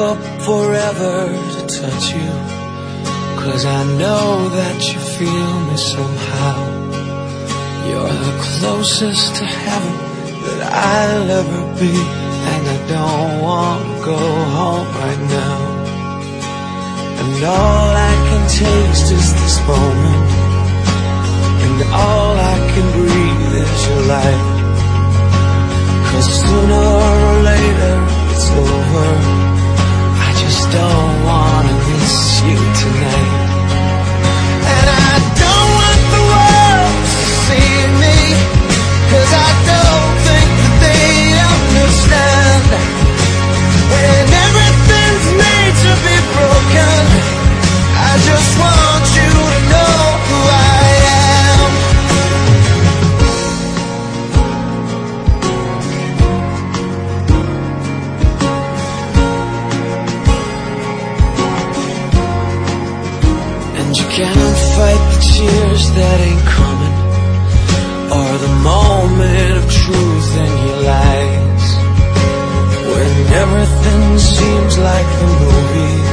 up forever to touch you, 'cause I know that you feel me somehow. You're the closest to heaven that I'll ever be, and I don't want to go home right now. And all I can taste is this moment, and all I can breathe is your light. 'Cause sooner or later it's over, I just don't wanna miss you tonight. And I don't want the world to see me, 'cause I don't think that they understand. When everything's made to be broken, I just want you to know who I am. And you can't fight the tears that ain't coming, or the moment of truth in your lies. When everything seems like the movies,